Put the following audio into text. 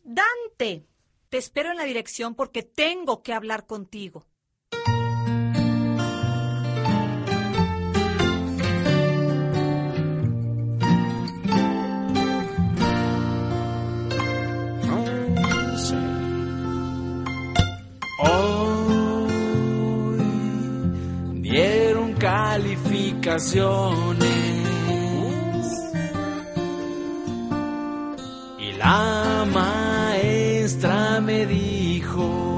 Dante, te espero en la dirección porque tengo que hablar contigo. Hoy dieron calificaciones y la maestra me dijo: